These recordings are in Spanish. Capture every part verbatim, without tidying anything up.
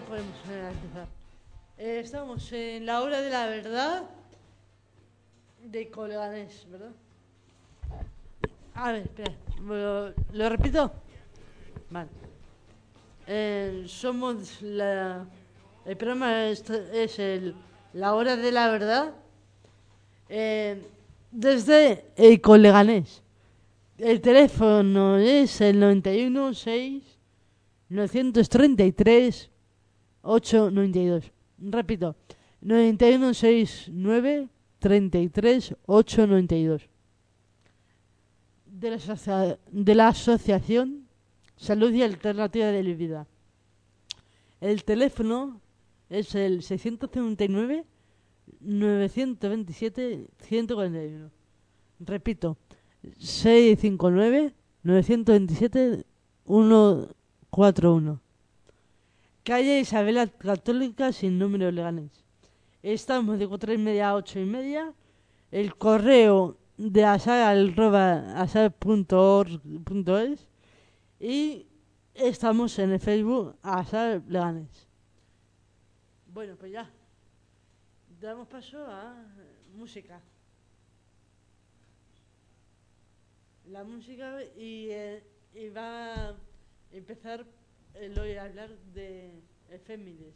podemos eh, empezar. Eh, estamos en la hora de la verdad de Colganés, ¿verdad? A ver, espera, ¿lo, lo repito? Vale. Eh, somos la... El programa es, es el, la hora de la verdad eh, desde el Colganés. El teléfono es el noventa y uno seis novecientos treinta y tres ochocientos noventa y dos. Repito, noventa y uno sesenta y nueve treinta y tres ochocientos noventa y dos. De la, asocia- de la Asociación Salud y Alternativa de la Vida. El teléfono es el seiscientos cincuenta y nueve novecientos veintisiete ciento cuarenta y uno. Repito, seiscientos cincuenta y nueve novecientos veintisiete ciento cuarenta y uno. Calle Isabela Católica sin número Leganés. Estamos de cuatro y media a ocho y media. El correo de asar arroba asar punto org punto es y estamos en el Facebook Asar Leganés. Bueno, pues ya damos paso a música. La música y, eh, y va a empezar eh, lo voy a hablar de efemérides.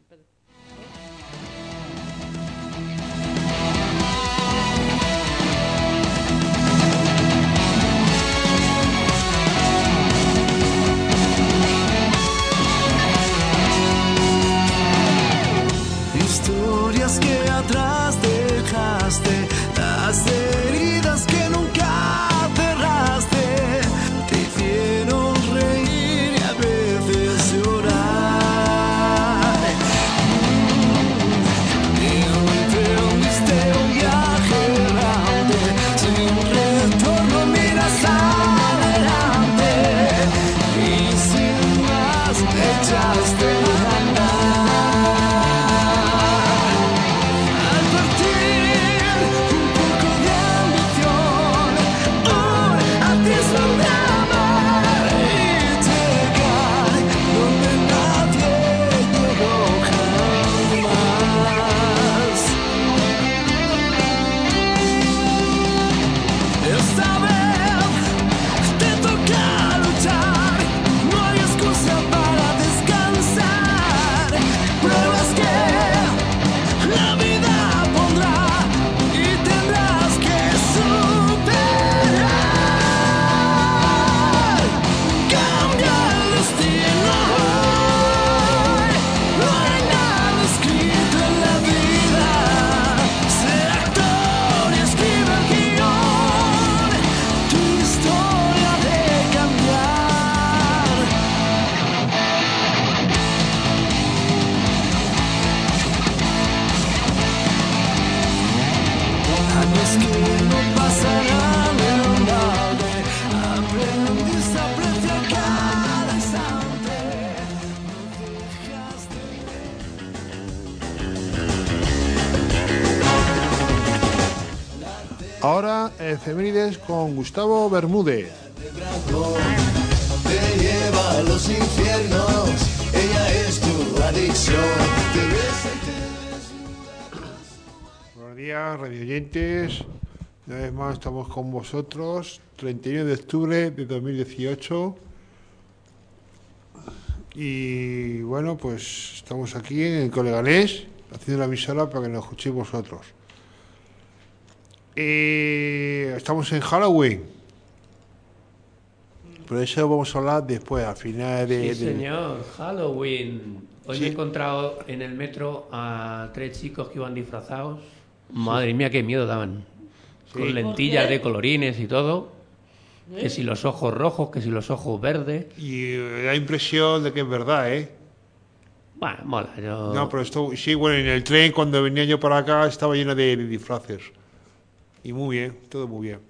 Historias que atrás dejaste, las heridas que nunca cerraste, te hicieron reír y a veces llorar. Y emprendiste un viaje errante, sin retorno miras adelante y sin más te echaste a andar. Ahora, efemérides con Gustavo Bermúdez. Te lleva a los infiernos, ella es tu adicción. Te besa y te... Buenos días, radioyentes. Una vez más estamos con vosotros. treinta y uno de octubre de dos mil dieciocho. Y bueno, pues estamos aquí en el Colganés, haciendo la emisora para que nos escuchéis vosotros. Eh, estamos en Halloween. Pero eso vamos a hablar después, al final de... Sí, de... señor, Halloween. Hoy Sí. me he encontrado en el metro a tres chicos que iban disfrazados. Madre mía, qué miedo daban. Sí. Con lentillas ¿Por qué? de colorines y todo. ¿Eh? Que si los ojos rojos, que si los ojos verdes. Y eh, da impresión de que es verdad, ¿eh? Bueno, mola. Yo... No, pero esto... Sí, bueno, en el tren cuando venía yo para acá estaba lleno de, de disfraces. Y muy bien, todo muy bien.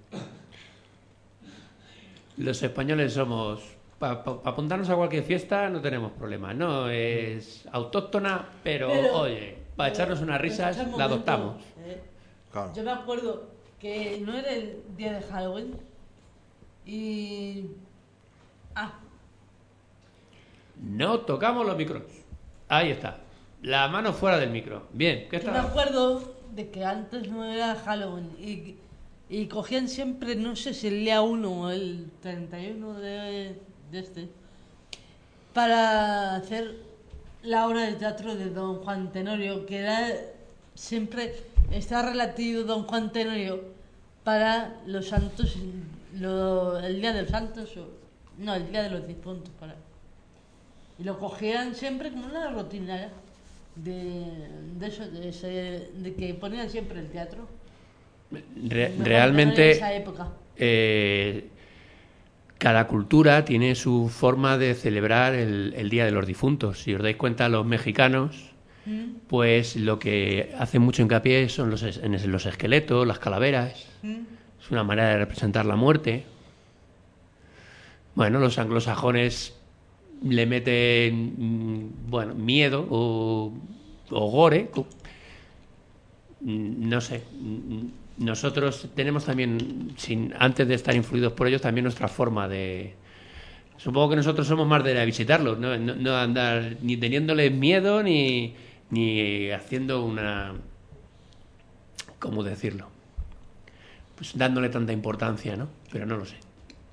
Los españoles somos... Para pa, pa apuntarnos a cualquier fiesta no tenemos problema. No es autóctona, pero, Pero- oye, para echarnos unas risas Escucha un la momento, adoptamos. eh. Claro. Yo me acuerdo que no era el día de Halloween y... Ah, No tocamos los micros. Ahí está. La mano fuera del micro. Bien, ¿qué Yo me está? acuerdo de que antes no era Halloween y, y cogían siempre, no sé si el día uno o el treinta y uno de, de este, para hacer la obra de teatro de Don Juan Tenorio, que era siempre, está relativo Don Juan Tenorio para los santos, lo- el día de los santos, o, no, el día de los difuntos, para. Y lo cogían siempre como una rutina de, de eso, de, ese- de que ponían siempre el teatro. Re- Mejor realmente, en esa época. eh, cada cultura tiene su forma de celebrar el, el Día de los Difuntos. Si os dais cuenta, los mexicanos, ¿Mm? pues lo que hacen mucho hincapié son los, es- en es- los esqueletos, las calaveras. ¿Mm? Es una manera de representar la muerte. Bueno, los anglosajones le meten, mm, bueno, miedo o, o gore. co- mm, No sé. mm, Nosotros tenemos también, sin, antes de estar influidos por ellos, también nuestra forma de... Supongo que nosotros somos más de ir a visitarlos, no, no, no andar ni teniéndoles miedo ni, ni haciendo una... ¿Cómo decirlo? Pues dándole tanta importancia, ¿no? Pero no lo sé.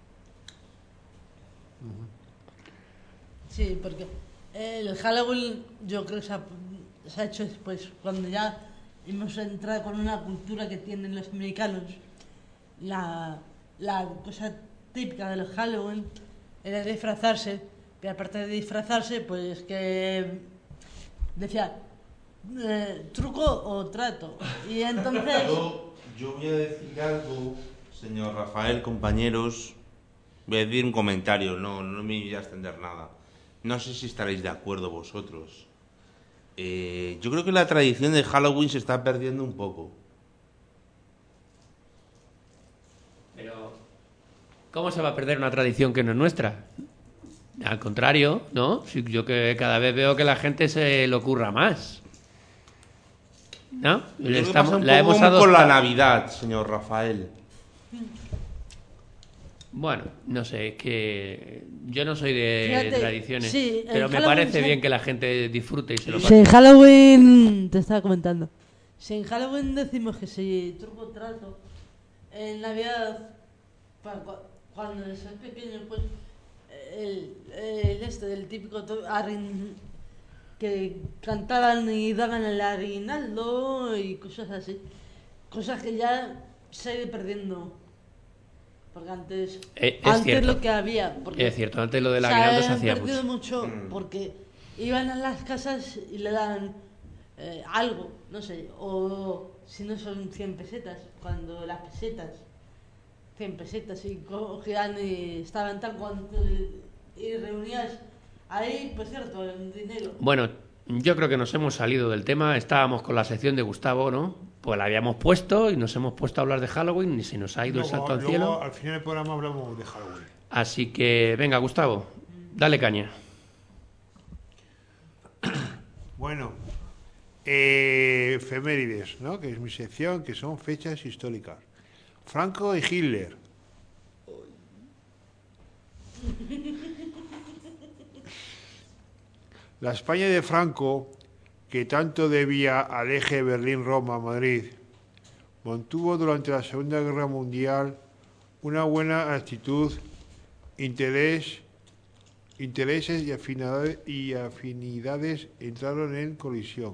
Sí, porque el Halloween yo creo que se ha, se ha hecho después, cuando ya hemos entrado con una cultura que tienen los americanos. La, la cosa típica de los Halloween era disfrazarse, pero aparte de disfrazarse, pues que decía eh, truco o trato. Y entonces... Yo, yo voy a decir algo, señor Rafael, compañeros. Voy a decir un comentario, no, no me voy a extender nada. No sé si estaréis de acuerdo vosotros. Eh, yo creo que la tradición de Halloween se está perdiendo un poco. Pero, ¿cómo se va a perder una tradición que no es nuestra? Al contrario, ¿no? Sí, yo que cada vez veo que la gente se le ocurra más. ¿No? Yo Le creo que estamos- pasa un la poco hemos como con la adoptado. Navidad, señor Rafael. Bueno, no sé, es que yo no soy de Fíjate, tradiciones, sí, el pero me Halloween parece se- bien que la gente disfrute y se lo Si pase. en Halloween, te estaba comentando, si en Halloween decimos que si truco o trato, en Navidad, pa- cu- cuando eres pequeño, pues el, el este del típico to- arrin- que cantaban y daban el aguinaldo y cosas así, cosas que ya se ha ido perdiendo. Porque antes, Eh, es antes cierto. lo que había. Porque Es cierto, antes lo del se aguinaldo se han hacía perdido mucho. mucho porque iban a las casas y le daban eh, algo, no sé, o si no son cien pesetas, cuando las pesetas, cien pesetas y cogían y estaban tan contentos y reunías ahí, pues cierto, el dinero. Bueno, yo creo que nos hemos salido del tema. Estábamos con la sección de Gustavo, ¿no? Pues la habíamos puesto y nos hemos puesto a hablar de Halloween y se nos ha ido el Luego, salto al luego, cielo. al final del programa hablamos de Halloween. Así que, venga, Gustavo, dale caña. Bueno, eh, efemérides, ¿no? Que es mi sección, que son fechas históricas. Franco y Hitler. La España de Franco, que tanto debía al eje Berlín-Roma-Madrid, mantuvo durante la Segunda Guerra Mundial una buena actitud, interés, intereses y afinidades, y afinidades entraron en colisión.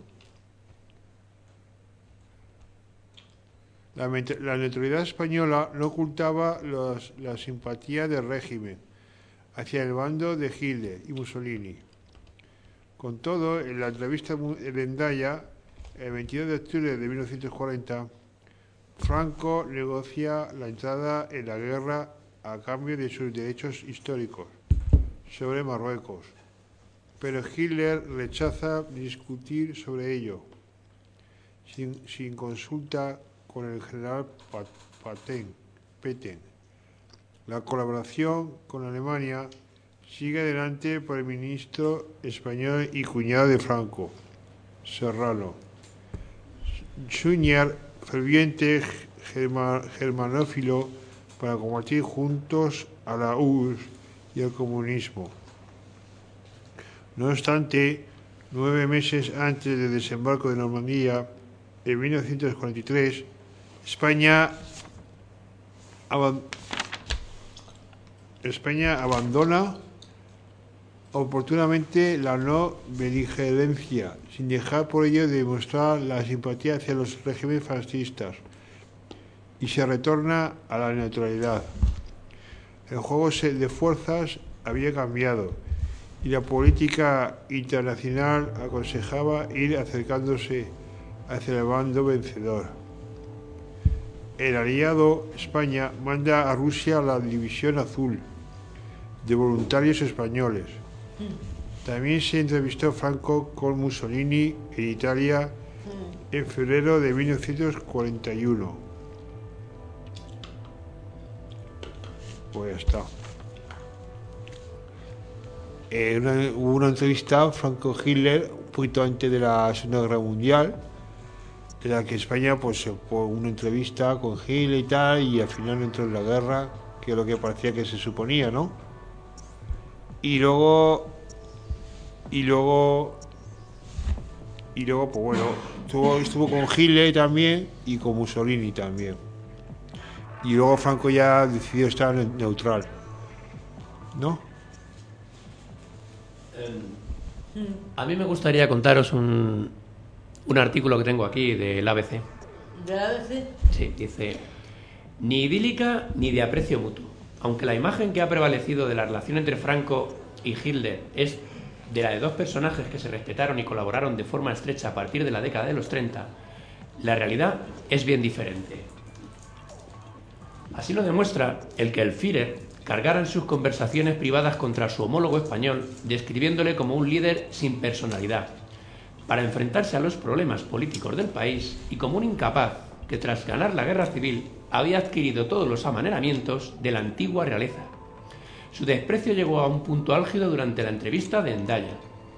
La, ment- la neutralidad española no ocultaba los- la simpatía del régimen hacia el bando de Hitler y Mussolini. Con todo, en la entrevista mu- en Hendaya, el veintidós de octubre de mil novecientos cuarenta, Franco negocia la entrada en la guerra a cambio de sus derechos históricos sobre Marruecos, pero Hitler rechaza discutir sobre ello, sin, sin consulta con el general Pa- Paten, Petain. La colaboración con Alemania sigue adelante por el ministro español y cuñado de Franco, Serrano. Suñer, ferviente germa- germanófilo, para combatir juntos a la U R S S y al comunismo. No obstante, nueve meses antes del desembarco de Normandía, en mil novecientos cuarenta y tres, España, aban- España abandona oportunamente la no beligerancia, sin dejar por ello de mostrar la simpatía hacia los regímenes fascistas, y se retorna a la neutralidad. El juego de fuerzas había cambiado y la política internacional aconsejaba ir acercándose hacia el bando vencedor. El aliado España manda a Rusia la División Azul de voluntarios españoles. También se entrevistó Franco con Mussolini en Italia en febrero de mil novecientos cuarenta y uno. Pues ya está. Eh, una, hubo una entrevista Franco-Hitler un poquito antes de la Segunda Guerra Mundial, en la que España pues fue una entrevista con Hitler y tal, y al final no entró en la guerra, que es lo que parecía que se suponía, ¿no? Y luego y luego y luego pues bueno, estuvo, estuvo con Hitler también y con Mussolini también. Y luego Franco ya decidió estar neutral, ¿no? A mí me gustaría contaros un, un artículo que tengo aquí del A B C. ¿De la A B C? Sí, dice: ni idílica ni de aprecio mutuo. Aunque la imagen que ha prevalecido de la relación entre Franco y Hitler es de la de dos personajes que se respetaron y colaboraron de forma estrecha a partir de la década de los treinta, la realidad es bien diferente. Así lo demuestra el que el Führer cargara en sus conversaciones privadas contra su homólogo español, describiéndole como un líder sin personalidad, para enfrentarse a los problemas políticos del país, y como un incapaz que tras ganar la guerra civil había adquirido todos los amaneramientos de la antigua realeza. Su desprecio llegó a un punto álgido durante la entrevista de Endaya,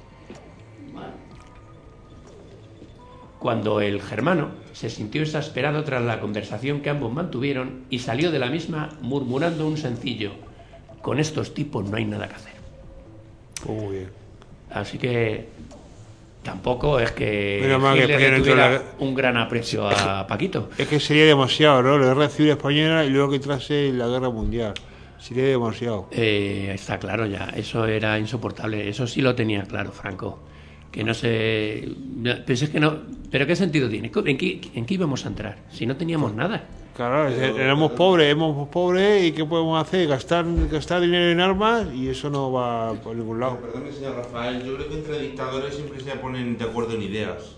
cuando el germano se sintió exasperado tras la conversación que ambos mantuvieron y salió de la misma murmurando un sencillo: con estos tipos no hay nada que hacer. Muy bien. Así que tampoco es que Menos mal que Hitler España no entró en tuviera la- un gran aprecio a Paquito. Es que sería demasiado, ¿no? La guerra civil española y luego que entrase la guerra mundial. Sería demasiado. Eh, está claro ya, eso era insoportable, eso sí lo tenía claro Franco. Que no sé... Pero es que no... ¿Pero qué sentido tiene? ¿En qué, en qué íbamos a entrar? Si no teníamos nada. Claro, éramos pobres, éramos pobres y ¿qué podemos hacer? Gastar, gastar dinero en armas y eso no va por ningún lado. Perdone, señor Rafael, yo creo que entre dictadores siempre se ponen de acuerdo en ideas.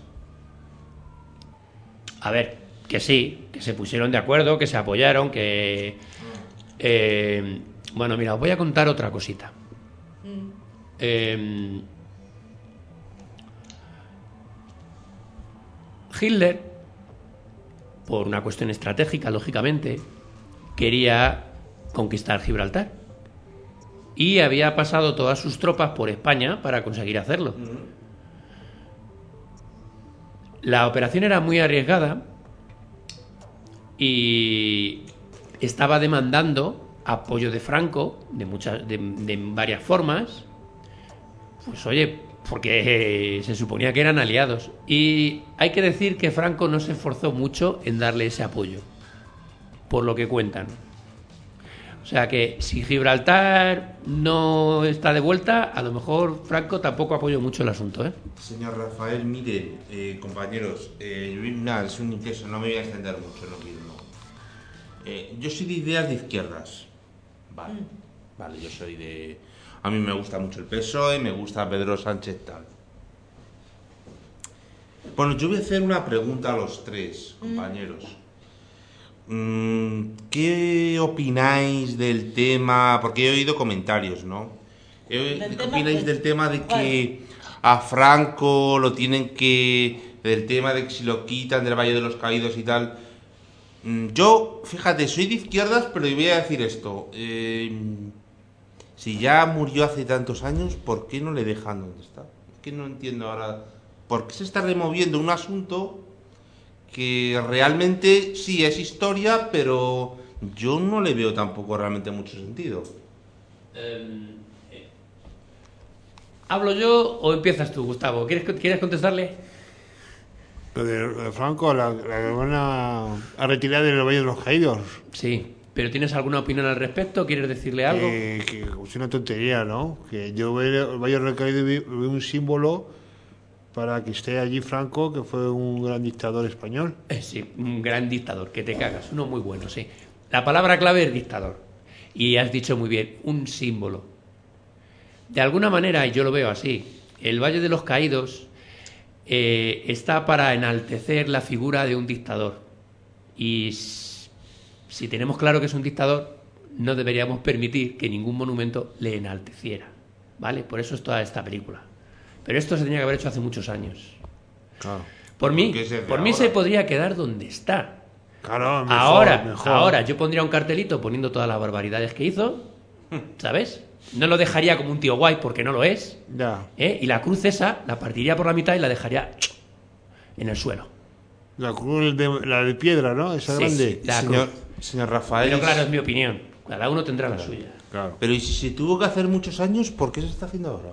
A ver, que sí, que se pusieron de acuerdo, que se apoyaron, que... Eh, bueno, mira, os voy a contar otra cosita. Eh, Hitler, por una cuestión estratégica, lógicamente, quería conquistar Gibraltar. Y había pasado todas sus tropas por España para conseguir hacerlo. La operación era muy arriesgada y estaba demandando apoyo de Franco de muchas, de, de varias formas. Pues oye, porque se suponía que eran aliados. Y hay que decir que Franco no se esforzó mucho en darle ese apoyo, por lo que cuentan. O sea que si Gibraltar no está de vuelta, a lo mejor Franco tampoco apoyó mucho el asunto, ¿eh? Señor Rafael, mire, eh, compañeros, eh, yo- nada, es un incienso, no me voy a extender mucho, no quiero, no. Eh, yo soy de ideas de izquierdas. Vale, vale, yo soy de... A mí me gusta mucho el P S O E, me gusta Pedro Sánchez tal. Bueno, yo voy a hacer una pregunta a los tres, compañeros. Mm, ¿Qué opináis del tema? Porque he oído comentarios, ¿no? He- ¿Del ¿Qué tema opináis qué? del tema de que a Franco lo tienen que... del tema de que si lo quitan del Valle de los Caídos y tal? Mm, Yo, fíjate, soy de izquierdas, pero voy a decir esto. Eh, si ya murió hace tantos años, ¿por qué no le dejan donde está? Es que no entiendo ahora... ¿Por qué se está removiendo un asunto que realmente sí es historia, pero yo no le veo tampoco realmente mucho sentido? Eh, ¿Hablo yo o empiezas tú, Gustavo? ¿Quieres, ¿quieres contestarle? Lo de, lo de Franco, la, la que van a, a retirar del Valle de los Caídos. Sí, pero ¿tienes alguna opinión al respecto? ¿Quieres decirle algo? Que, que es una tontería, ¿no? Que yo veo el Valle de los Caídos veo un símbolo para que esté allí Franco, que fue un gran dictador español. Eh, sí, un gran dictador, que te cagas. Uno muy bueno, sí. La palabra clave es dictador. Y has dicho muy bien, un símbolo. De alguna manera, y yo lo veo así, el Valle de los Caídos eh, está para enaltecer la figura de un dictador. Y si tenemos claro que es un dictador, no deberíamos permitir que ningún monumento le enalteciera, ¿vale? Por eso es toda esta película. Pero esto se tenía que haber hecho hace muchos años. Claro. Por mí, ¿Por qué se hace por mí ahora? se podría quedar donde está. Claro, mejor, ahora, mejor. ahora yo pondría un cartelito poniendo todas las barbaridades que hizo, ¿sabes? No lo dejaría como un tío guay porque no lo es, Ya. ¿eh? Y la cruz esa la partiría por la mitad y la dejaría en el suelo. La cruz de, la de piedra, ¿no? Esa Sí, grande. sí. La señor, cruz. señor Rafael. Pero claro, es mi opinión. Cada uno tendrá la suya. Claro. Pero ¿y si se tuvo que hacer muchos años, por qué se está haciendo ahora?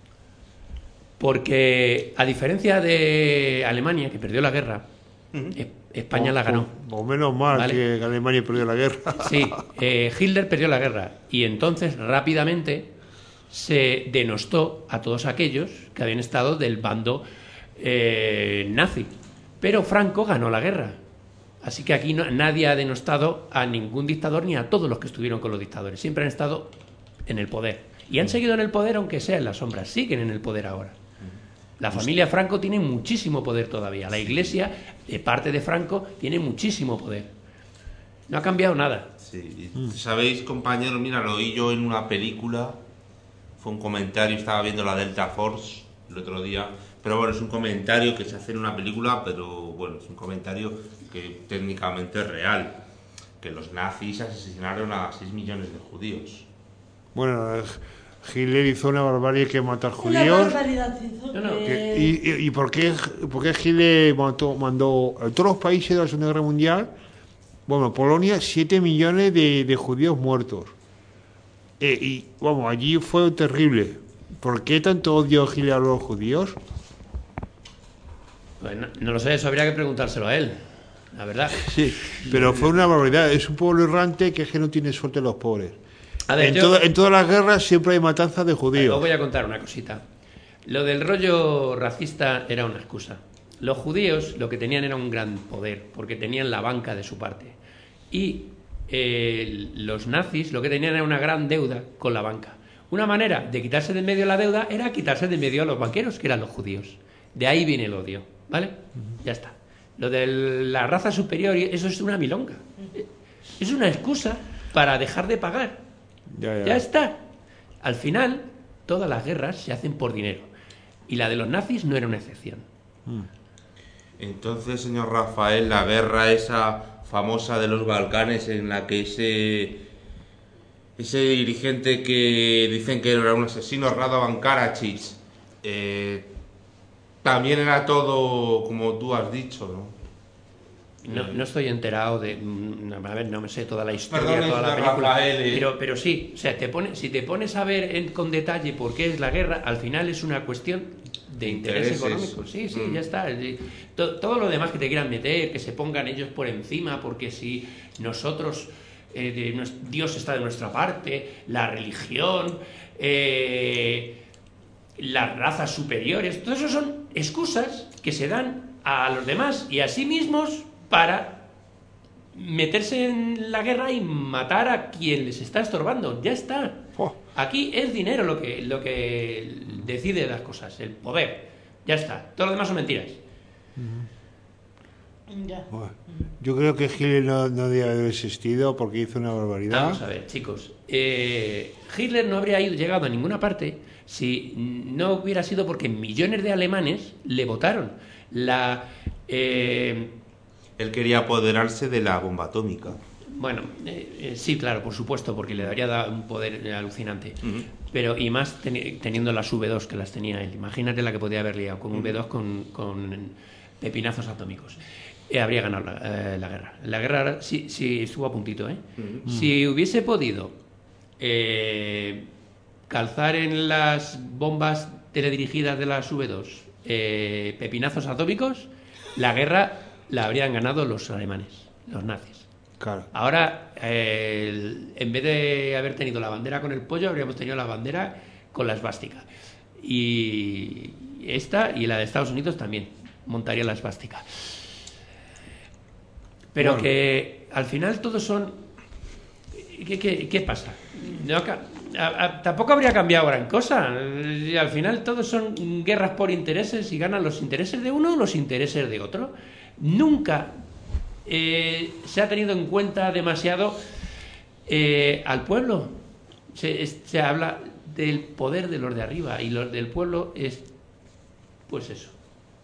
Porque, a diferencia de Alemania, que perdió la guerra, eh, España la ganó. O, o menos mal Vale. que Alemania perdió la guerra. Sí, eh, Hitler perdió la guerra y entonces rápidamente se denostó a todos aquellos que habían estado del bando eh, nazi. Pero Franco ganó la guerra. Así que aquí no, nadie ha denostado a ningún dictador ni a todos los que estuvieron con los dictadores. Siempre han estado en el poder. Y han seguido en el poder aunque sea en las sombras. Siguen en el poder ahora. La familia Franco tiene muchísimo poder todavía. La iglesia, de parte de Franco, tiene muchísimo poder. No ha cambiado nada. Sí, y sabéis, compañeros, mira, lo oí yo en una película, fue un comentario, estaba viendo la Delta Force el otro día, pero bueno, es un comentario que se hace en una película, pero bueno, es un comentario que técnicamente es real, que los nazis asesinaron a seis millones de judíos. Bueno, eh, Hitler hizo una barbarie que matar Una judíos. barbaridad hizo No, no, que- Que- ¿Y, y, y por, qué, por qué Hitler mandó, mandó a todos los países de la Segunda Guerra Mundial, bueno, Polonia, siete millones de, de judíos muertos? Eh, y vamos, allí fue terrible. ¿Por qué tanto odio Hitler a los judíos? Pues no, no lo sé, eso habría que preguntárselo a él. La verdad. Sí, pero fue una barbaridad. Es un pueblo errante que es que no tiene suerte los pobres. A ver, en, yo- todo- en todas las guerras siempre hay matanzas de Os judíos. voy a contar una cosita. Lo del rollo racista era una excusa. Los judíos lo que tenían era un gran poder, porque tenían la banca de su parte. Y eh, los nazis lo que tenían era una gran deuda con la banca. Una manera de quitarse de en medio la deuda era quitarse de en medio a los banqueros, que eran los judíos. De ahí viene el odio, ¿vale? Ya está. Lo de la raza superior, eso es una milonga. Es una excusa para dejar de pagar. Ya, ya. Ya está. Al final, todas las guerras se hacen por dinero. Y la de los nazis no era una excepción. Entonces, señor Rafael, la guerra esa famosa de los Balcanes en la que ese ese dirigente que dicen que era un asesino, Radovan Karadzic, eh, también era todo como tú has dicho, ¿no? No, no estoy enterado de... mm, A ver, no me sé toda la historia, Perdone, toda la señor película. Rafael, eh. Pero, pero sí, o sea, te pone, si te pones a ver en- con detalle por qué es la guerra, al final es una cuestión de interés Intereses. económico. Sí, sí, Mm. ya está. Y to- todo lo demás que te quieran meter, que se pongan ellos por encima, porque si nosotros... eh, de nues- Dios está de nuestra parte, la religión, eh, las razas superiores, todo eso son excusas que se dan a los demás y a sí mismos para meterse en la guerra y matar a quien les está estorbando. Ya está. Oh. Aquí es dinero lo que, lo que decide las cosas, el poder. Ya está. Todo lo demás son mentiras. Ya. Bueno, yo creo que Hitler no, no debía haber existido porque hizo una barbaridad. Vamos a ver, chicos. Eh, Hitler no habría ido, llegado a ninguna parte si no hubiera sido porque millones de alemanes le votaron. La... eh, Él quería apoderarse de la bomba atómica. Bueno, eh, eh, sí, claro, por supuesto, porque le daría da- un poder eh, alucinante. Ujú. Pero, y más teni- teniendo las V dos que las tenía él. Imagínate la que podía haber liado con un V dos con, con pepinazos atómicos. Eh, habría ganado la, eh, la guerra. La guerra sí, sí estuvo a puntito, ¿eh? Si hubiese podido eh, calzar en las bombas teledirigidas de las V dos eh, pepinazos atómicos, la guerra la habrían ganado los alemanes, los nazis. Claro. Ahora, eh, el- en vez de haber tenido la bandera con el pollo, habríamos tenido la bandera con la esvástica. Y esta y la de Estados Unidos también montaría la esvástica. Pero Bueno. que al final todos son... ¿Qué, qué, qué pasa? No, ca- a- a- tampoco habría cambiado gran cosa. Y al final todos son guerras por intereses y ganan los intereses de uno o los intereses de otro. Nunca eh, se ha tenido en cuenta demasiado eh, al pueblo. Se, es- se habla del poder de los de arriba y los del pueblo es pues eso.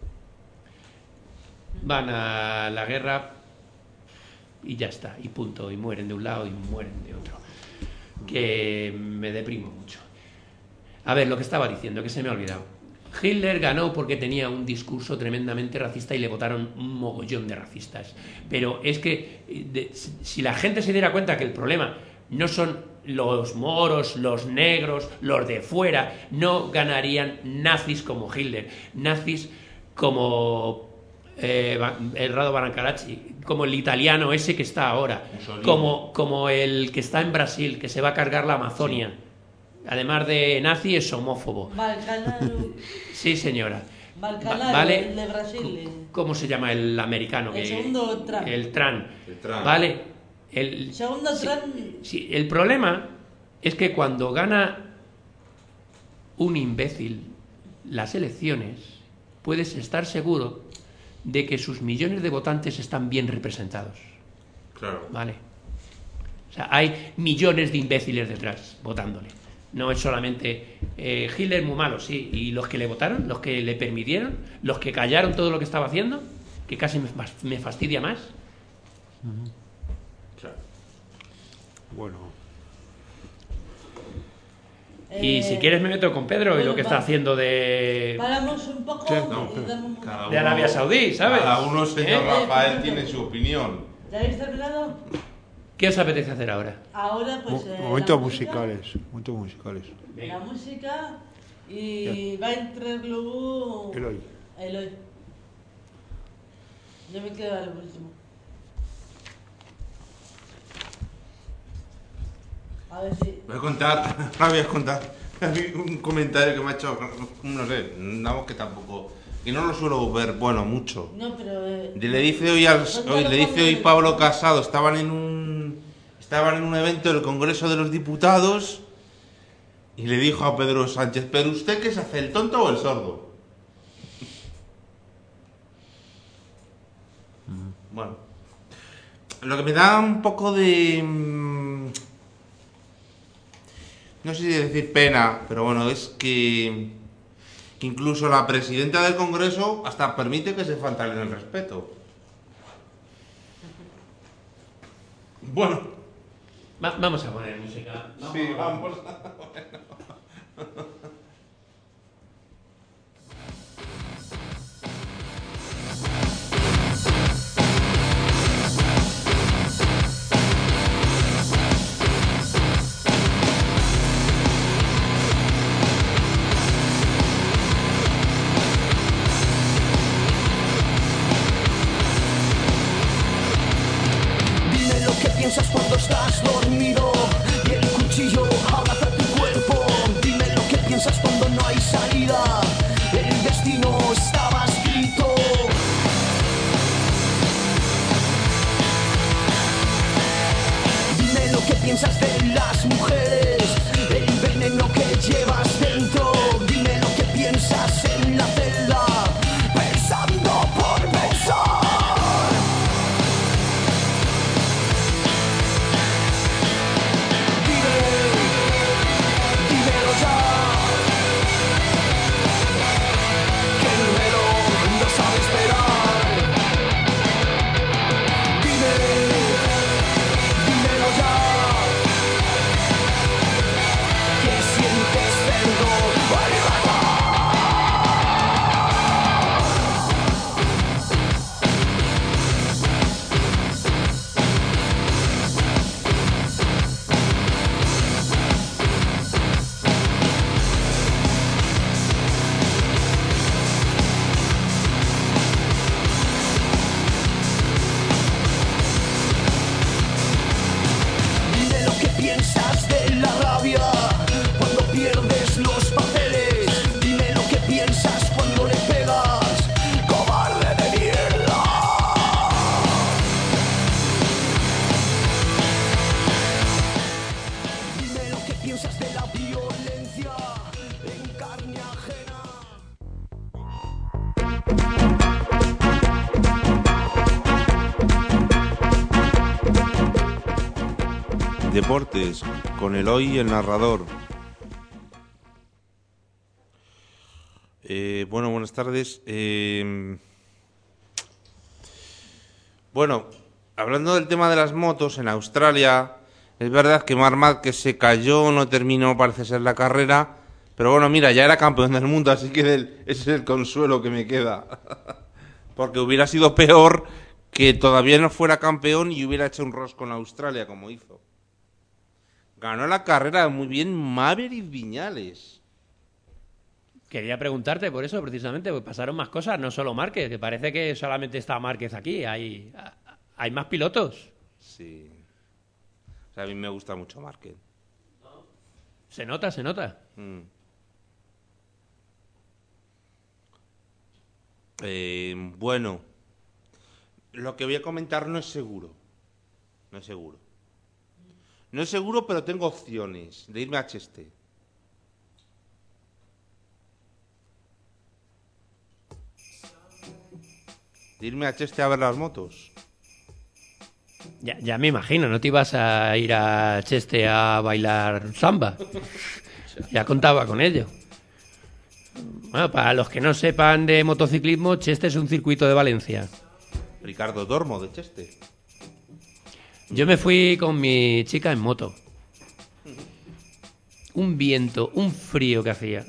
Van a la guerra y ya está, y punto, y mueren de un lado y mueren de otro. Que me deprimo mucho. A ver, lo que estaba diciendo, que se me ha olvidado. Hitler ganó porque tenía un discurso tremendamente racista y le votaron un mogollón de racistas. Pero es que eh, de- si si la gente se diera cuenta que el problema no son los moros, los negros, los de fuera, no ganarían nazis como Hitler, nazis como eh, Ba- el Rado Barancalacci, como el italiano ese que está ahora, Mussolini. como, como el que está en Brasil, que se va a cargar la Amazonia. Además de nazi, es homófobo. Balcanaro. Sí, señora. Balcanaro, Va- ¿Vale? el de Brasil. eh. ¿Cómo se llama el americano? El que- segundo Trump. El Tran. El Trump. ¿Vale? El, Segundo sí, Trump. sí, el problema es que cuando gana un imbécil las elecciones, puedes estar seguro de que sus millones de votantes están bien representados. Claro. ¿Vale? O sea, hay millones de imbéciles detrás votándole. No es solamente eh, Hitler muy malo, sí, y los que le votaron, los que le permitieron, los que callaron todo lo que estaba haciendo, que casi me, fas- me fastidia más. Claro. Bueno, Y Eh, si quieres me meto con Pedro y bueno, lo que está va. haciendo de, Paramos un poco Sí, no, y damos un- Cada de Arabia Saudí, ¿sabes? Cada uno, señor ¿Eh? Rafael, tiene su opinión. ¿Ya habéis terminado? ¿Qué os apetece hacer ahora? Ahora pues... mo- eh, momentos la música, musicales, momentos musicales. La música y va a entrar luego... Eloy. Eloy. Yo me quedo al último. A ver si... Voy a contar, ahora voy a contar un comentario que me ha hecho, no sé, vamos que tampoco, que no lo suelo ver, bueno, mucho. No, pero... eh, Le dice hoy, al, cuéntalo hoy le dice cuando- hoy Pablo Casado, estaban en un estaban en un evento del Congreso de los Diputados y le dijo a Pedro Sánchez, ¿pero usted qué se hace, el tonto o el sordo? Bueno, lo que me da un poco de mm, no sé si decir pena, pero bueno, es que que incluso la presidenta del Congreso hasta permite que se falten el respeto. Bueno, Va- vamos a poner música. sí, vamos. Dime lo que piensas cuando estás dormido y el cuchillo abraza tu cuerpo. Dime lo que piensas cuando no hay salida. El destino estaba escrito. Dime lo que piensas de las mujeres, el veneno que llevas dentro. Dime lo que piensas en la celda, pensando por pensar. Dime, dímelo ya. deportes, con Eloy, el narrador. Eh, bueno, buenas tardes. Eh, bueno, hablando del tema de las motos, en Australia, es verdad que Marc Márquez se cayó, no terminó, parece ser, la carrera, pero bueno, mira, ya era campeón del mundo, así que del, ese es el consuelo que me queda. Porque hubiera sido peor que todavía no fuera campeón y hubiera hecho un rosco en Australia, como hizo. Ganó la carrera muy bien Maverick Viñales. Quería preguntarte por eso, precisamente, porque pasaron más cosas, no solo Márquez, que parece que solamente está Márquez aquí, hay, hay más pilotos. Sí. O sea, a mí me gusta mucho Márquez. Se nota, se nota. Mm. Eh, bueno, lo que voy a comentar no es seguro. No es seguro. No es seguro, pero tengo opciones de irme a Cheste. De irme a Cheste a ver las motos. Ya, ya me imagino, no te ibas a ir a Cheste a bailar samba. Ya contaba con ello. Bueno, para los que no sepan de motociclismo, Cheste es un circuito de Valencia. Ricardo Dormo, de Cheste. Yo me fui con mi chica en moto. Un viento, un frío que hacía.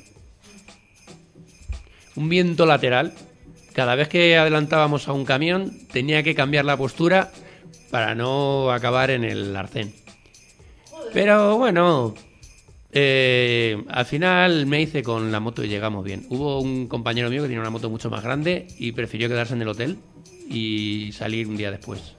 Un viento lateral. Cada vez que adelantábamos a un camión, tenía que cambiar la postura para no acabar en el arcén. Pero bueno, eh, al final me hice con la moto y llegamos bien. Hubo un compañero mío que tenía una moto mucho más grande y prefirió quedarse en el hotel y salir un día después.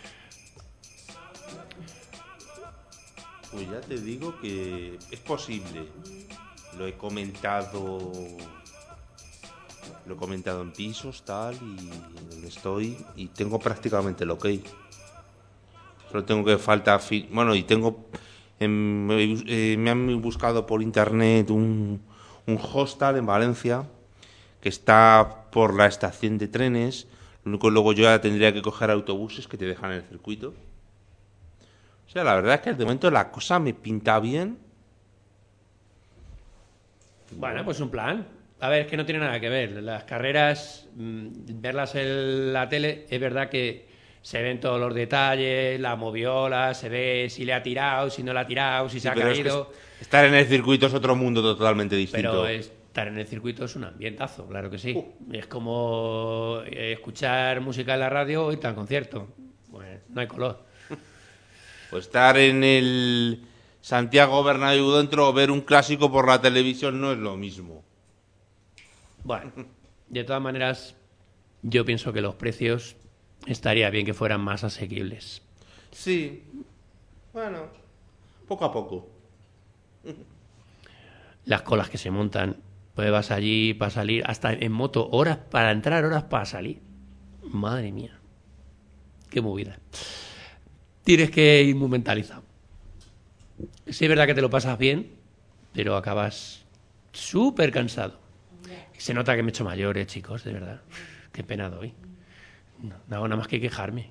Pues ya te digo que es posible. Lo he comentado... Lo he comentado en pisos, tal, y donde estoy, y tengo prácticamente el ok. Solo tengo que falta... Fi- bueno, y tengo... En, eh, me han buscado por internet un, un hostel en Valencia, que está por la estación de trenes. Lo único, luego yo ya tendría que coger autobuses que te dejan en el circuito. O sea, la verdad es que de momento la cosa me pinta bien. Bueno, pues un plan. A ver, es que no tiene nada que ver. Las carreras, mmm, verlas en la tele, es verdad que se ven todos los detalles, la moviola, se ve si le ha tirado, si no le ha tirado, si Sí, se ha pero es que caído. es- estar en el circuito es otro mundo totalmente distinto. Pero estar en el circuito es un ambientazo, claro que sí. Uh. Es como eh, escuchar música en la radio o irte al concierto. Pues no hay color. Pues estar en el Santiago Bernabéu dentro o ver un clásico por la televisión no es lo mismo. Bueno, de todas maneras, yo pienso que los precios estaría bien que fueran más asequibles. Sí. Bueno, poco a poco. Las colas que se montan, pues vas allí para salir, hasta en moto, horas para entrar, horas para salir. Madre mía, qué movida. Tienes que ir muy mentalizado. Sí es verdad que te lo pasas bien, pero acabas súper cansado. Se nota que me he hecho mayor, eh, chicos, de verdad. Qué pena doy. No, no hago nada más que quejarme.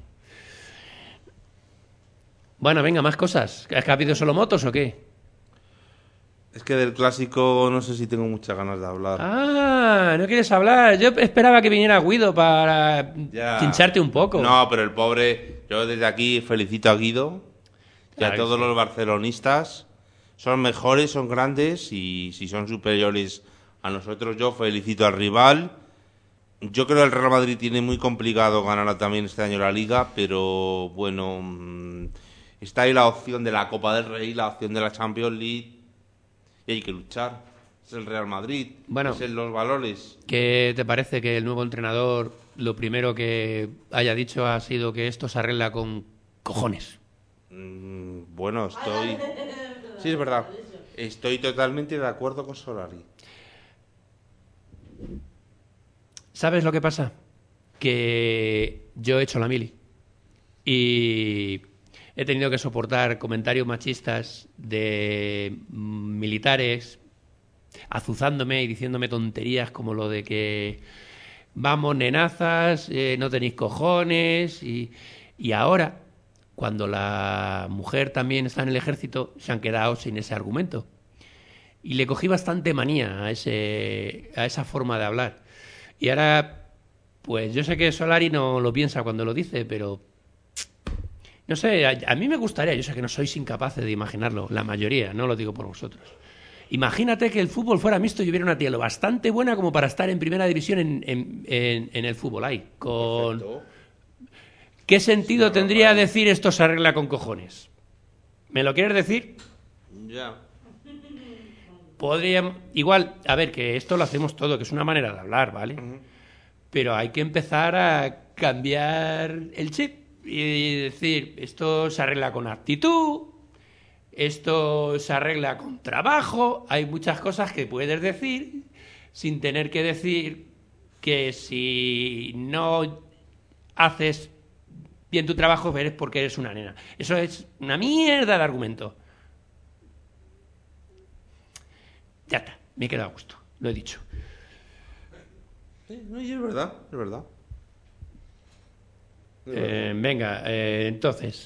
Bueno, venga, más cosas. ¿Es que ha habido solo motos o qué? Es que del clásico no sé si tengo muchas ganas de hablar. Ah, no quieres hablar. Yo esperaba que viniera Guido para Ya. chincharte un poco. No, pero el pobre... Yo desde aquí felicito a Guido y Claro a que todos sí. los barcelonistas. Son mejores, son grandes y si son superiores a nosotros, yo felicito al rival. Yo creo que el Real Madrid tiene muy complicado ganar también este año la Liga, pero bueno, mm, está ahí la opción de la Copa del Rey, la opción de la Champions League y hay que luchar. Es el Real Madrid, Bueno. es en los valores. ¿Qué te parece que el nuevo entrenador lo primero que haya dicho ha sido que esto se arregla con cojones? Mm, bueno, estoy... Sí, es verdad. Estoy totalmente de acuerdo con Solari. ¿Sabes lo que pasa? Que yo he hecho la mili y he tenido que soportar comentarios machistas de militares azuzándome y diciéndome tonterías como lo de que vamos nenazas, eh, no tenéis cojones y, y ahora cuando la mujer también está en el ejército, se han quedado sin ese argumento. Y le cogí bastante manía a, ese, a esa forma de hablar. Y ahora, pues yo sé que Solari no lo piensa cuando lo dice, pero no sé, a, a mí me gustaría, yo sé que no sois incapaces de imaginarlo, la mayoría, no lo digo por vosotros. Imagínate que el fútbol fuera mixto y hubiera una tía lo bastante buena como para estar en primera división en, en, en, en el fútbol ahí. Con... Perfecto. ¿Qué sentido tendría decir esto se arregla con cojones? ¿Me lo quieres decir? Ya. Podría, igual, a ver, que esto lo hacemos todo, que es una manera de hablar, ¿vale? Ujú. Pero hay que empezar a cambiar el chip y decir, esto se arregla con actitud, esto se arregla con trabajo, hay muchas cosas que puedes decir sin tener que decir que si no haces bien tu trabajo eres porque eres una nena. Eso es una mierda de argumento. Ya está, me he quedado a gusto, lo he dicho. Sí, no, y es verdad, es verdad. Es verdad. Eh, venga, eh, entonces,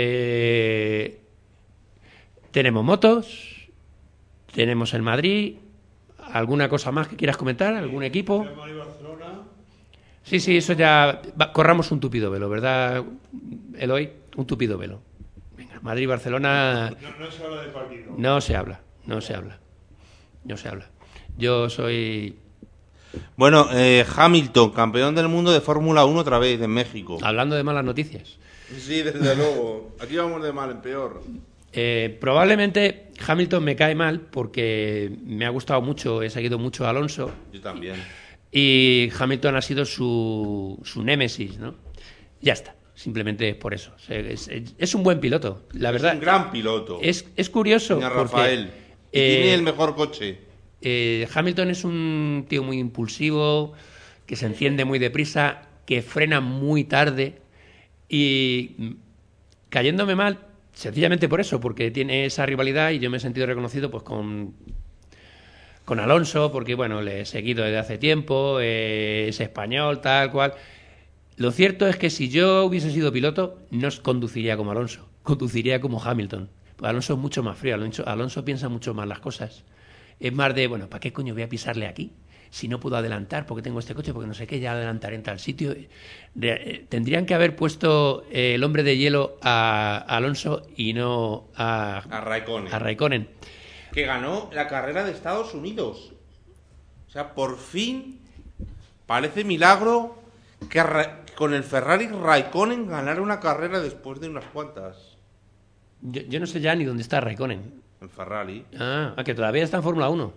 eh, tenemos motos, tenemos el Madrid, ¿alguna cosa más que quieras comentar? ¿Algún equipo? Real Madrid, Barcelona. Sí, sí, eso ya... va, corramos un tupido velo, ¿verdad, Eloy? Un tupido velo. Venga, Madrid-Barcelona No, no se habla de partido. no se habla, no se habla, no se habla. Yo soy... Bueno, eh, Hamilton, campeón del mundo de Fórmula uno otra vez en México. Hablando de malas noticias. Sí, desde luego. Aquí vamos de mal en peor. Eh, probablemente Hamilton me cae mal porque me ha gustado mucho, he seguido mucho a Alonso Yo también. y Hamilton ha sido su, su némesis, ¿no? Ya está, simplemente es por eso. O sea, es, es- es un buen piloto, la verdad. Es un gran piloto. Es, es curioso Señor porque Rafael. Y eh, tiene el mejor coche. eh, Hamilton es un tío muy impulsivo, que se enciende muy deprisa, que frena muy tarde y mm, cayéndome mal sencillamente por eso, porque tiene esa rivalidad y yo me he sentido reconocido pues con, con Alonso, porque bueno, le he seguido desde hace tiempo, eh, es español, tal cual. Lo cierto es que si yo hubiese sido piloto, no conduciría como Alonso, conduciría como Hamilton. Porque Alonso es mucho más frío, Alonso, Alonso piensa mucho más las cosas. Es más de, bueno, ¿para qué coño voy a pisarle aquí? Si no puedo adelantar porque tengo este coche, porque no sé qué, ya adelantaré en tal sitio. De- eh, tendrían que haber puesto eh, el hombre de hielo a, a Alonso y no a, A Raikkonen. a Raikkonen. Que ganó la carrera de Estados Unidos. O sea, por fin parece milagro que Ra- con el Ferrari Raikkonen ganara una carrera después de unas cuantas. Yo, yo no sé ya ni dónde está Raikkonen. El Ferrari. Ah, ah, que todavía está en Fórmula uno.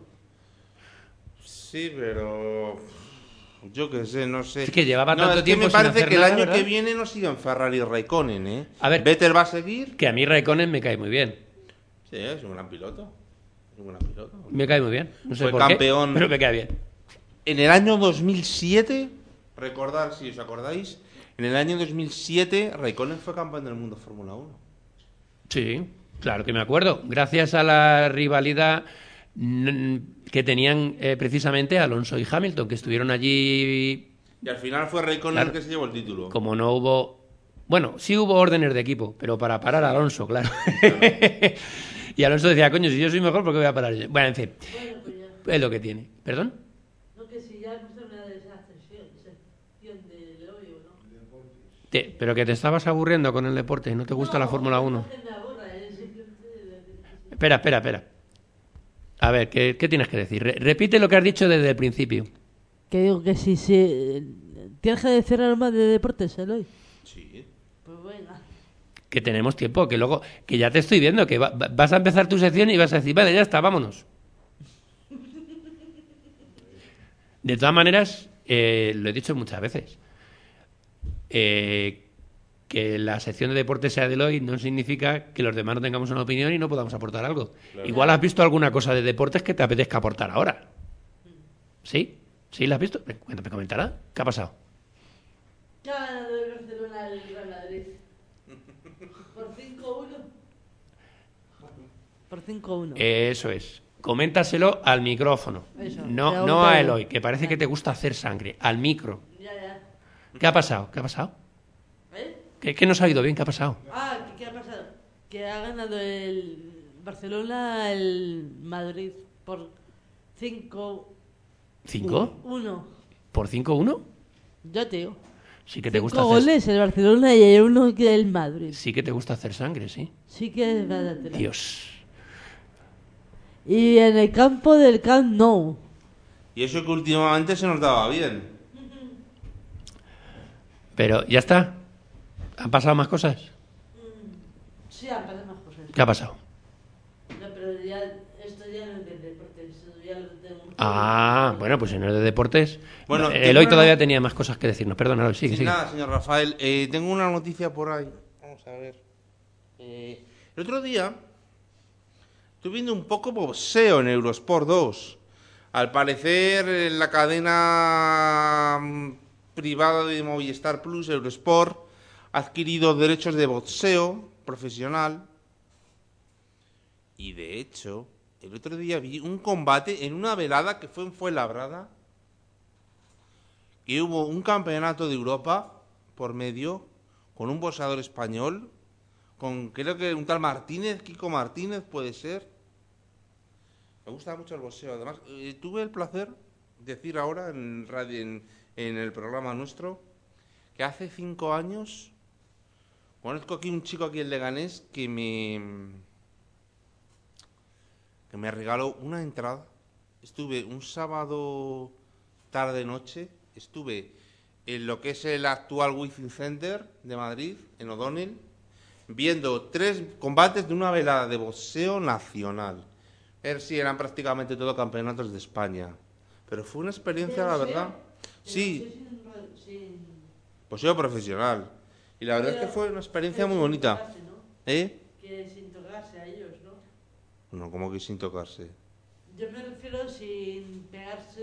Sí, pero yo qué sé, no sé. Es que llevaba no, tanto es que tiempo me sin parece hacer que el nada, año ¿verdad? que viene no siga en Ferrari Raikkonen, ¿eh? A ver. Vettel va a seguir. Que a mí Raikkonen me cae muy bien. Sí, es un gran piloto. Es un gran piloto. Me cae muy bien. No sé Fue por campeón. qué, pero me cae bien. En el año dos mil siete, recordar si os acordáis, en el año dos mil siete Raikkonen fue campeón del mundo de Fórmula uno. Sí, claro que me acuerdo. Gracias a la rivalidad mm, que tenían eh, precisamente Alonso y Hamilton, que estuvieron allí, Y al final fue Raikkonen Claro. el que se llevó el título. como no hubo... Bueno, sí hubo órdenes de equipo, pero para parar a Alonso, claro. Y Alonso decía, coño, si yo soy mejor, ¿por qué voy a parar yo? Bueno, en fin, Bueno, pues ya. es lo que tiene. ¿Perdón? No, que si ya hemos terminado de esa sesión, sección del hoyo, ¿no? Te- pero que te estabas aburriendo con el deporte y no te gusta la No, Fórmula no uno. es que me aburra, es simplemente de- Espera, espera, espera. A ver, ¿qué, qué tienes que decir? Re- repite lo que has dicho desde el principio. Que digo que si se... ¿Tienes que decir algo más de deportes, Eloy? Sí. Pues venga. Que tenemos tiempo, que luego, que ya te estoy viendo, que va- va- vas a empezar tu sección y vas a decir, vale, ya está, vámonos. De todas maneras, eh, lo he dicho muchas veces, eh, que la sección de deportes sea de Eloy no significa que los demás no tengamos una opinión y no podamos aportar algo. Igual has visto alguna cosa de deportes que te apetezca aportar ahora. ¿Sí? ¿Sí la has visto? Ven, cuéntame, comentará. ¿Qué ha pasado? ¿Qué ha ganado el Barcelona al Real Madrid? ¿Por cinco uno? Por cinco uno. Eso es. Coméntaselo al micrófono. Eso, No, te no a hago- Eloy, que parece que te gusta hacer sangre. Al micro. Ya, ya. ¿Qué ha pasado? ¿Qué ha pasado? ¿Eh? ¿Qué, qué nos ha ido bien? ¿Qué ha pasado? Ah, ¿qué, qué ha pasado? Que ha ganado el Barcelona el Madrid por cinco ¿Cinco? uno. ¿Por cinco uno? Yo te digo. Sí que te gusta Cinco hacer... goles el Barcelona y el uno que el Madrid. Sí que te gusta hacer sangre, sí. Sí que es verdad. Dios. Y en el campo del Camp Nou. Y eso que últimamente se nos daba bien. Pero, ¿ya está? ¿Han pasado más cosas? Sí, han pasado más cosas. ¿Qué ha pasado? No, pero ya, esto ya no es del deporte, esto ya lo tenemos. Ah, bueno, pues si no es de deportes... Bueno, Bueno, tengo el hoy una- todavía tenía más cosas que decirnos. Perdona, Eloy, sigue, Sin sigue. nada, señor Rafael. Eh, tengo una noticia por ahí. Vamos a ver. Eh, el otro día estuve viendo un poco boxeo en Eurosport dos. Al parecer, eh, la cadena mm, privada de Movistar Plus, Eurosport, ha adquirido derechos de boxeo profesional. Y de hecho, el otro día vi un combate en una velada que fue en Fuenlabrada, que hubo un campeonato de Europa por medio con un boxeador español, con creo que un tal Martínez, Kiko Martínez puede ser. Me gusta mucho el boxeo. Además, eh, tuve el placer de decir ahora en, radio, en, en el programa nuestro que hace cinco años conozco aquí un chico aquí en Leganés que me que me regaló una entrada. Estuve un sábado tarde-noche, estuve en lo que es el actual Wizzing Center de Madrid, en O'Donnell, viendo tres combates de una velada de boxeo nacional. Er, sí, eran prácticamente todos campeonatos de España. Pero fue una experiencia, la verdad. Sí, boxeo profesional. Y la verdad es que fue una experiencia muy bonita. ¿Eh? Que sin tocarse a ellos, ¿no? No, como que sin tocarse. Yo me refiero sin pegarse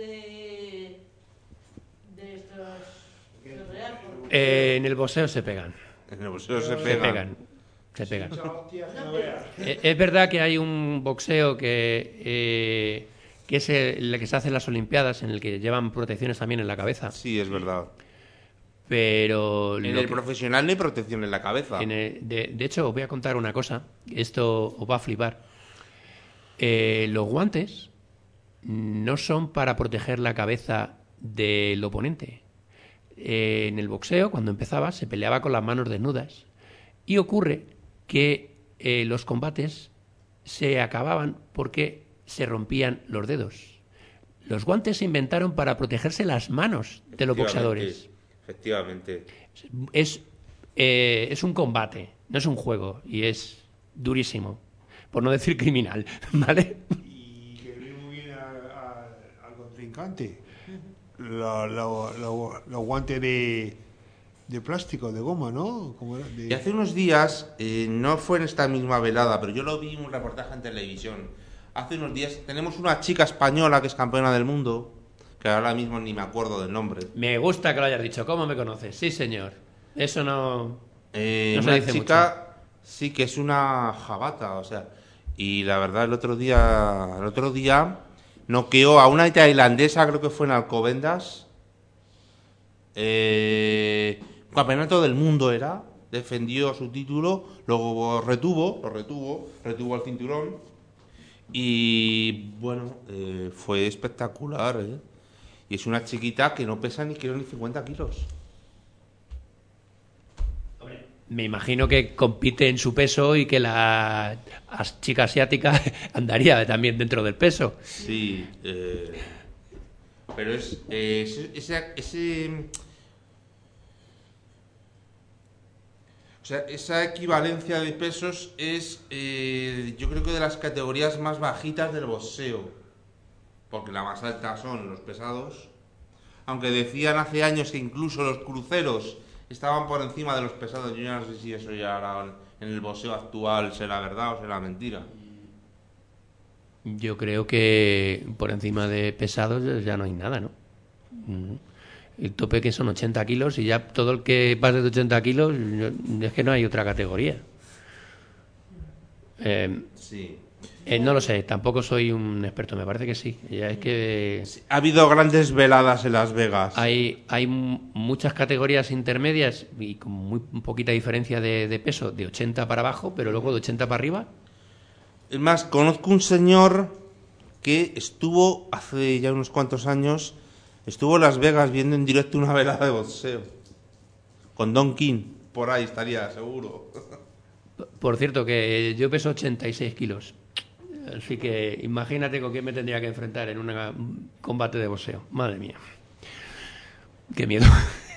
de estos... real, porque- Eh, en el boxeo se pegan. En el boxeo se Se pegan. pegan. Se pegan. Eh, Es verdad que hay un boxeo que, eh, que es el que se hace en las Olimpiadas, en el que llevan protecciones también en la cabeza. Sí, es verdad. Pero... En lo el que- profesional no hay protección en la cabeza. en el- de, de hecho, os voy a contar una cosa. Esto os va a flipar. Eh, los guantes no son para proteger la cabeza del oponente. Eh, en el boxeo, cuando empezaba, se peleaba con las manos desnudas. Y ocurre que eh, los combates se acababan porque se rompían los dedos. Los guantes se inventaron para protegerse las manos de los boxeadores. Efectivamente. Es, eh, es un combate, no es un juego, y es durísimo, por no decir criminal, ¿vale? Y que viene muy bien al, al- al contrincante. Lo- lo- lo- Los guantes de, de plástico, de goma, ¿no? ¿Cómo era? De- Y hace unos días, eh, no fue en esta misma velada, pero yo lo vi en un reportaje en televisión. Hace unos días tenemos una chica española que es campeona del mundo, que ahora mismo ni me acuerdo del nombre. Me gusta que lo hayas dicho. ¿Cómo me conoces? Sí, señor. Eso no... Eh, No se una dice chica, sí que es una jabata, o sea. Y la verdad, el otro día, el otro día noqueó a una tailandesa, creo que fue en Alcobendas. Eh, campeonato del mundo era, defendió su título, luego retuvo, lo retuvo, retuvo el cinturón. Y bueno, eh, fue espectacular, ¿eh? Y es una chiquita que no pesa ni creo ni cincuenta kilos. Me imagino que compite en su peso y que la as- chica asiática andaría también dentro del peso. Sí, eh, pero es eh, ese, ese, ese- o sea, esa equivalencia de pesos es, eh, yo creo que de las categorías más bajitas del boxeo, porque la más alta son los pesados, aunque decían hace años que incluso los cruceros estaban por encima de los pesados. Yo ya no sé si eso ya ahora en el boxeo actual será verdad o será mentira. Yo creo que por encima de pesados ya no hay nada, ¿no? Mm. El tope que son ochenta kilos y ya todo el que pase de ochenta kilos yo- es que no hay otra categoría. Eh, Sí. Eh, no lo sé, tampoco soy un experto, me parece que sí. Ya es que Ha habido grandes veladas en Las Vegas. hay, hay m- muchas categorías intermedias y con muy poquita diferencia de, de peso, de ochenta para abajo, pero luego de ochenta para arriba. Es más, conozco un señor que estuvo hace ya unos cuantos años, estuvo en Las Vegas viendo en directo una velada de boxeo. Con Don King, por ahí estaría, seguro. Por cierto, que yo peso ochenta y seis kilos. Así que imagínate con quién me tendría que enfrentar en una- un combate de boxeo. Madre mía. Qué miedo.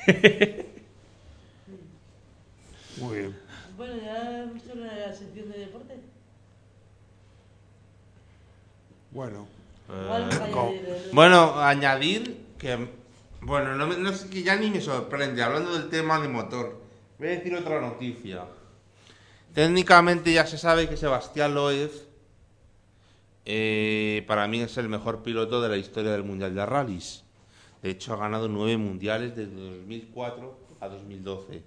Muy bien. Bueno, ya hemos hecho la sección de deporte. Bueno, Igual Eh, vaya co- de- de- Bueno, añadir que, bueno, no, me- no sé, que ya ni me sorprende, hablando del tema de motor, voy a decir otra noticia. Técnicamente ya se sabe que Sebastián Loeb, eh, para mí es el mejor piloto de la historia del Mundial de Rallys. De hecho, ha ganado nueve mundiales desde dos mil cuatro a dos mil doce.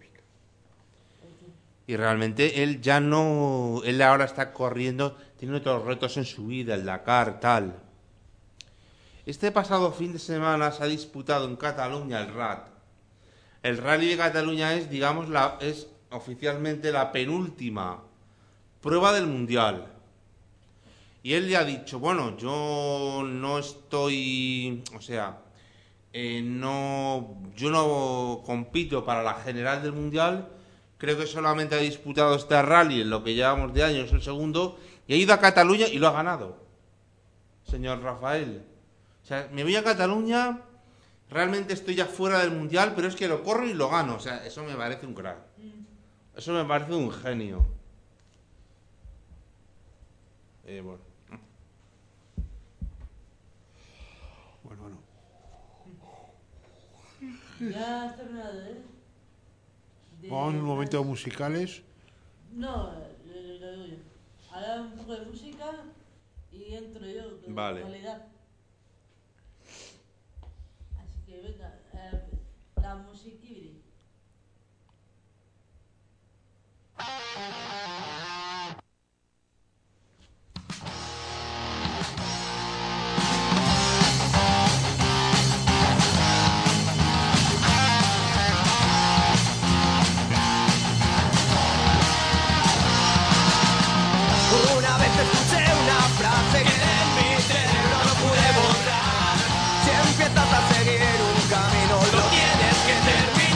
Y realmente él ya no, él ahora está corriendo, tiene otros retos en su vida, el Dakar, tal. Este pasado fin de semana se ha disputado en Cataluña el R A T. El Rally de Cataluña es, digamos, la, es oficialmente la penúltima prueba del Mundial. Y él le ha dicho, bueno, yo no estoy, o sea, eh, no, yo no compito para la general del Mundial, creo que solamente ha disputado este rally en lo que llevamos de años, el segundo, y ha ido a Cataluña y lo ha ganado, señor Rafael. O sea, me voy a Cataluña, realmente estoy ya fuera del Mundial, pero es que lo corro y lo gano. O sea, eso me parece un crack. Eso me parece un genio. Eh, bueno. bueno, bueno. Ya has terminado, ¿eh? De- Vamos a unos momentos musicales. No, lo, lo digo yo. Ahora un poco de música y entro yo con Vale. normalidad. Así que venga, eh, la musiquibri. Una vez escuché una frase que en mi cerebro no pude borrar. Si empiezas a seguir un camino, lo tienes que terminar.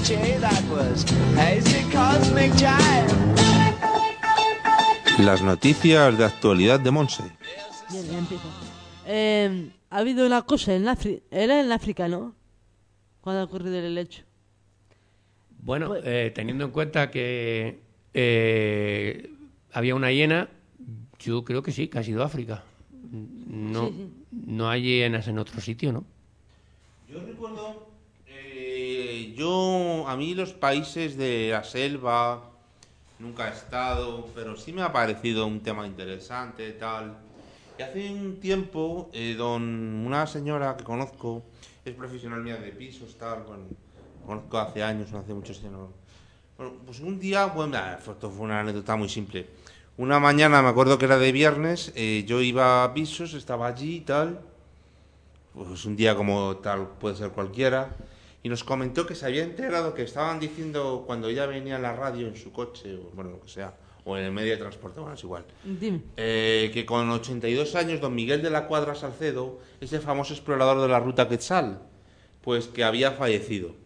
J, that was hazy cosmic jive. Las noticias de actualidad de Monse. Bien, ya empiezo. Eh, ha habido una cosa en África. Era en África, ¿no? Cuando ha ocurrido el hecho. Bueno, Pues- eh, teniendo en cuenta que eh, había una hiena, yo creo que sí, que ha sido África. No, Sí, sí. no hay hienas en otro sitio, ¿no? Yo recuerdo, eh, yo, a mí los países de la selva, nunca he estado, pero sí me ha parecido un tema interesante, tal. Y hace un tiempo, eh, don, una señora que conozco, es profesional mía de pisos, tal, bueno, conozco hace años, no hace muchos años. Bueno, pues un día, bueno, esto fue una anécdota muy simple. Una mañana, me acuerdo que era de viernes, eh, yo iba a pisos, estaba allí y tal, pues un día como tal puede ser cualquiera, y nos comentó que se había enterado que estaban diciendo cuando ella venía en la radio en su coche, o bueno, lo que sea, o en el medio de transporte, bueno, es igual, Dime. eh, que con ochenta y dos años don Miguel de la Cuadra Salcedo, ese famoso explorador de la ruta Quetzal, pues que había fallecido.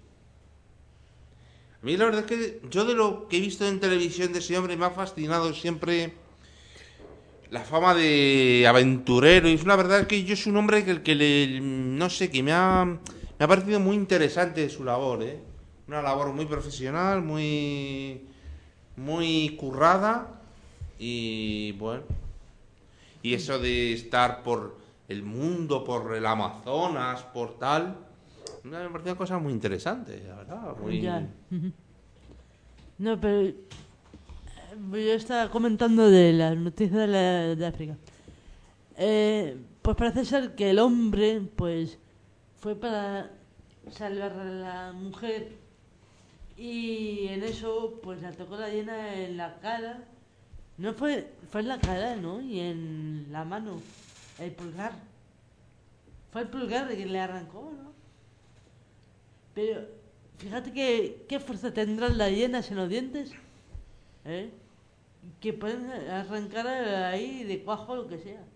A mí la verdad es que yo de lo que he visto en televisión de ese hombre me ha fascinado siempre la fama de aventurero. Y es la verdad que yo soy un hombre que, que le, no sé, que me ha, me ha parecido muy interesante su labor, ¿eh? Una labor muy profesional, muy, muy currada y bueno. Y eso de estar por el mundo, por el Amazonas, por tal, me parecía cosas muy interesantes, la verdad. Muy... Ya. Ujú. No, pero eh, yo estaba comentando de las noticias de, la- de África. Eh, pues parece ser que el hombre, pues, fue para salvar a la mujer y en eso, pues, la tocó la hiena en la cara. No fue, fue en la cara, ¿no? Y en la mano, el pulgar. Fue el pulgar que le arrancó, ¿no? Pero fíjate que qué fuerza tendrán las hienas en los dientes, ¿eh? Que pueden arrancar ahí de cuajo lo que sea.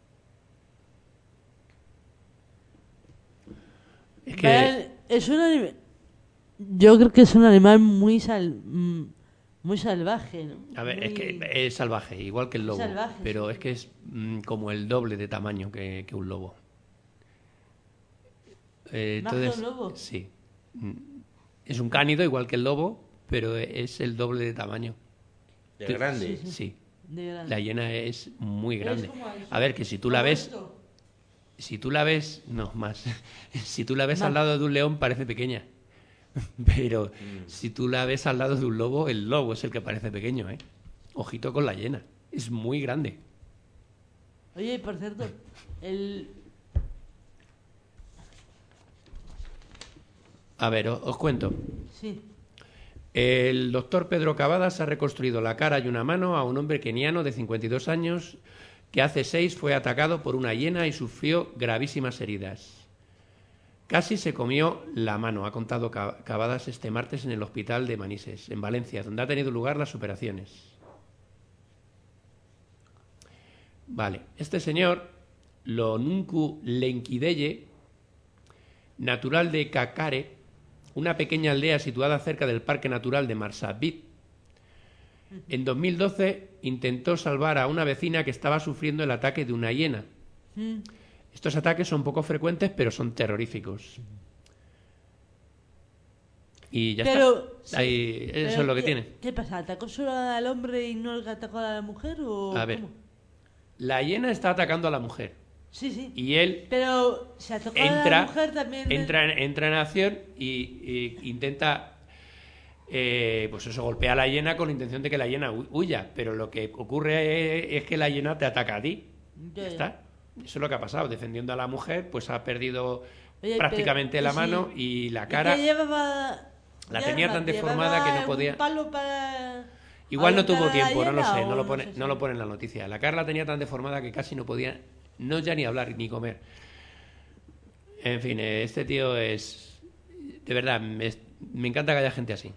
Es que, Vaya, es un anima- Yo creo que es un animal muy sal... mm, muy salvaje, ¿no? a ver, es Muy- que es salvaje, igual que el lobo, Salvaje, pero sí. es que es mm, como el doble de tamaño que, que un lobo. Eh, ¿Más que entonces, un lobo? sí. Mm, Es un cánido igual que el lobo, pero es el doble de tamaño. De Tú- grande. Sí, sí. Sí, de grande. la hiena es muy grande. Es como eso. A ver, que si tú la Como ves, esto. si tú la ves, no, más. Si tú la ves Más. al lado de un león parece pequeña. Pero si tú la ves al lado de un lobo, el lobo es el que parece pequeño, ¿eh? Ojito con la hiena. Es muy grande. Oye, por cierto, el... A ver, o- os cuento. Sí. El doctor Pedro Cavadas ha reconstruido la cara y una mano a un hombre keniano de cincuenta y dos años que hace seis fue atacado por una hiena y sufrió gravísimas heridas. Casi se comió la mano, ha contado Ca- Cavadas este martes en el hospital de Manises, en Valencia, donde ha tenido lugar las operaciones. Vale, este señor, Lonunku Lenkideye, natural de Kakare, una pequeña aldea situada cerca del Parque Natural de Marsabit, en dos mil doce intentó salvar a una vecina que estaba sufriendo el ataque de una hiena. Mm. Estos ataques son poco frecuentes, pero son terroríficos. Y ya Pero, está. Ahí- eso Pero, es lo que ¿qué- tiene. ¿Qué pasa? ¿Atacó solo al hombre y no atacó a la mujer? O A ver. cómo? La hiena está atacando a la mujer. Sí, sí. Y él Pero se atacó a la entra, mujer también. entra, en, entra en acción y, y intenta, eh, pues eso, golpea a la hiena con la intención de que la hiena hu- huya. Pero lo que ocurre es, es que la hiena te ataca a ti. Ya, Ya ya. está. Eso es lo que ha pasado. Defendiendo a la mujer, pues ha perdido Oye, prácticamente pero, la ¿y si- mano y la ¿Y cara. que llevaba, La llevaba- tenía tan deformada que no llevaba podía- un palo para Igual no ahorcar tuvo a la tiempo, no lo hiena sé, o no lo pone, sé no si- lo pone en la noticia. La cara la tenía tan deformada que casi no podía, no ya ni hablar ni comer. En fin, eh, este tío es, de verdad, me, me encanta que haya gente así.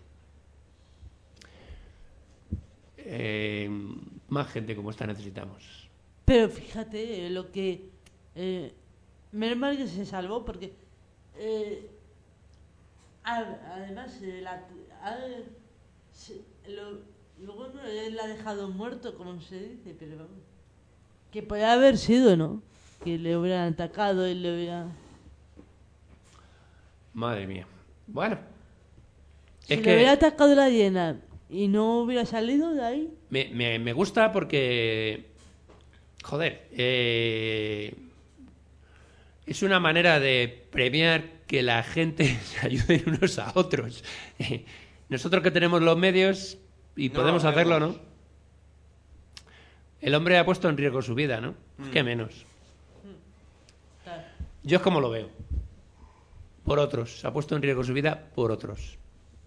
Eh, más gente como esta necesitamos. Pero fíjate eh, lo que... Eh, menos mal que se salvó porque... eh, A- Además, eh, la, a- se- lo, luego no, él la ha dejado muerto, como se dice, pero vamos. Que podría haber sido, ¿no? Que le hubieran atacado y le hubieran... Madre mía. Bueno. Si es le que hubiera atacado la hiena y no hubiera salido de ahí... me, me, me gusta porque... Joder. Eh, es una manera de premiar que la gente se ayude unos a otros. Nosotros que tenemos los medios y No podemos lo hacerlo, hacemos. ¿no? El hombre ha puesto en riesgo su vida, ¿no? Mm. ¿Qué menos? Claro. Yo es como lo veo. Por otros. Ha puesto en riesgo su vida por otros.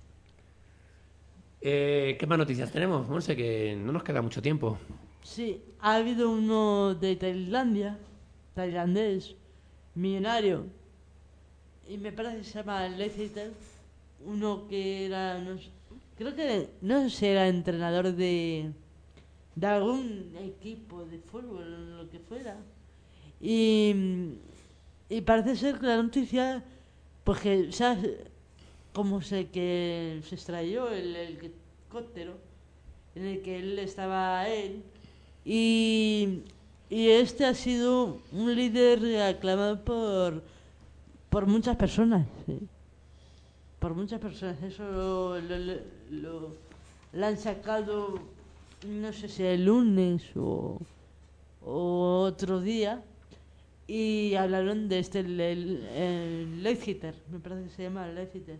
Eh, ¿Qué más noticias tenemos? No sé, que no nos queda mucho tiempo. Sí, ha habido uno de Tailandia, tailandés, millonario, y me parece que se llama Leicester, uno que era, no sé, creo que, no sé si era entrenador de, de algún equipo de fútbol o lo que fuera, y, y parece ser que la noticia, pues que, ¿sabes? Como sé que se extrayó el, el helicóptero en el que él estaba él, y, y este ha sido un líder aclamado por por muchas personas, ¿sí? Por muchas personas. Eso lo, lo, lo, lo- lo han sacado, no sé si el lunes o, o otro día, y hablaron de este, el, el, el Leicester, me parece que se llama Leicester.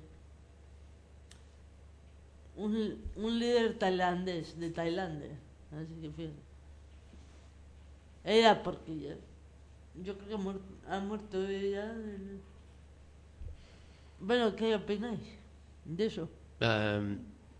Un, un líder tailandés, de Tailandia. Así que fíjate. Era porque ya, yo creo que ha muerto, ha muerto ya. Bueno, ¿qué opináis de eso? Eh,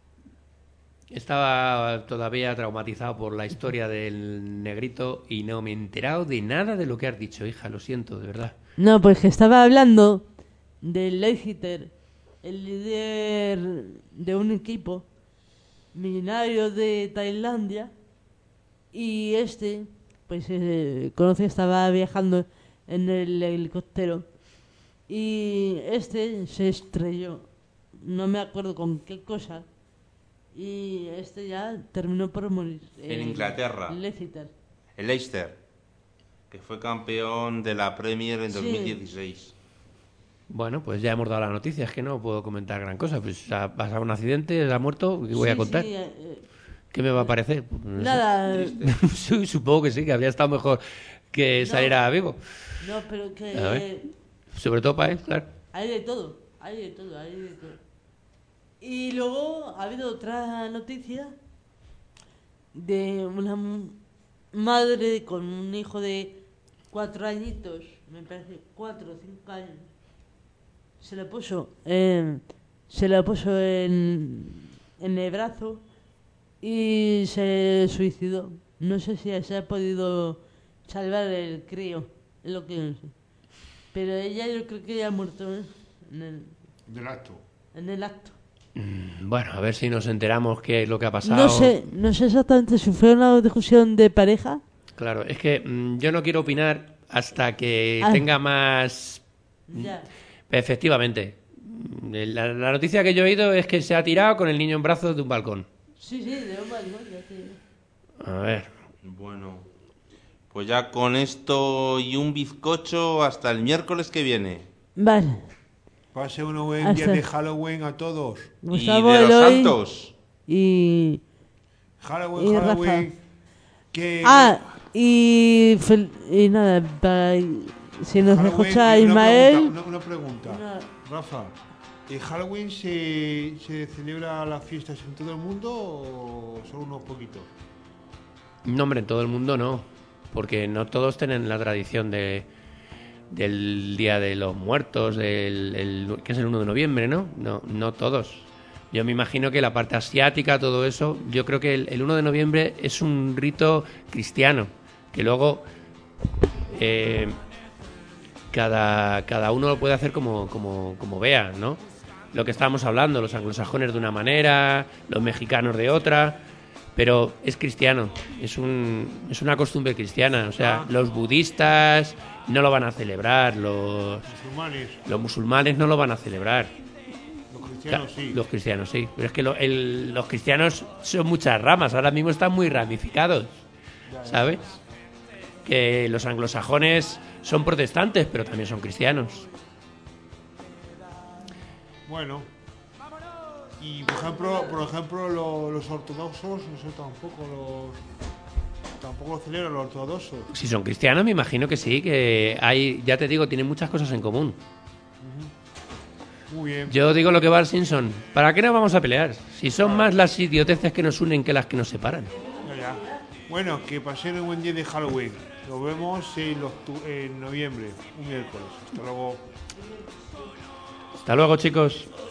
estaba todavía traumatizado por la historia del negrito y no me he enterado de nada de lo que has dicho, hija. Lo siento, de verdad. No, pues que estaba hablando del Leicester, el líder de un equipo millonario de Tailandia, y este, pues eh, conoce, estaba viajando en el helicóptero y este se estrelló, no me acuerdo con qué cosa, y este ya terminó por morir. En eh, Inglaterra. Leicester. El Leicester, que fue campeón de la Premier en Sí. dos mil dieciséis. Bueno, pues ya hemos dado la noticia, es que no puedo comentar gran cosa. Pues ha pasado un accidente, ha muerto, ¿qué voy a Sí, contar? sí, eh, eh, ¿Qué me va a parecer? Pues no sé. nada, Sí, supongo que sí, que habría estado mejor que No. saliera vivo. no, pero que A ver. eh, Sobre todo para él, claro. hay de todo, hay de todo, hay de todo. Y luego ha habido otra noticia de una m- madre con un hijo de cuatro añitos, me parece, cuatro o cinco años. Se le puso, eh, se le puso en, en el brazo y se suicidó. No sé si se ha podido salvar el crío, es lo que no sé. Pero ella yo creo que ya ha muerto, ¿eh? en el, Del acto. en el acto. Mm, Bueno, a ver si nos enteramos qué es lo que ha pasado. No sé, no sé exactamente si fue una discusión de pareja. Claro, es que mm, yo no quiero opinar hasta que Ah. tenga más... Ya. Efectivamente. Mm, La, la noticia que yo he oído es que se ha tirado con el niño en brazos de un balcón. Sí, sí, de un balcón, ya te digo. A ver. Bueno, pues ya con esto y un bizcocho hasta el miércoles que viene. Vale. Pase un buen Hasta- día de Halloween a todos. Gustavo y de los Eloy santos. y... Halloween, Y Halloween. Que Ah, y, fel- y nada, para, si nos Halloween, escucha y una Ismael... pregunta, una, una pregunta. Una- Rafa, ¿en Halloween se, se celebra las fiestas en todo el mundo o solo unos poquitos? No, hombre, en todo el mundo no. Porque no todos tienen la tradición de del Día de los Muertos, del, el- que es el uno de noviembre, ¿no? No, no todos. Yo me imagino que la parte asiática, todo eso, yo creo que el, el uno de noviembre es un rito cristiano, que luego eh, cada, cada uno lo puede hacer como, como, como vea, ¿no? Lo que estábamos hablando, los anglosajones de una manera, los mexicanos de otra, pero es cristiano, es, un, es una costumbre cristiana. O sea, los budistas no lo van a celebrar, los, Musulmanes. los musulmanes no lo van a celebrar. Lo cristianos sí. Los cristianos sí. Pero es que lo- el- los cristianos son muchas ramas. Ahora mismo están muy ramificados. ¿Sabes? Que los anglosajones son protestantes, pero también son cristianos. Bueno. Y por ejemplo, por ejemplo lo- los ortodoxos, eso tampoco los tampoco lo celebran los ortodoxos. Si son cristianos, me imagino que sí, que hay, ya te digo, tienen muchas cosas en común. Muy bien. Yo digo lo que va al Simpson. ¿Para qué nos vamos a pelear? Si son más las idioteces que nos unen que las que nos separan. Ya, ya. Bueno, que pasen un buen día de Halloween. Nos vemos en, octu- en noviembre, un miércoles. Hasta luego. Hasta luego, chicos.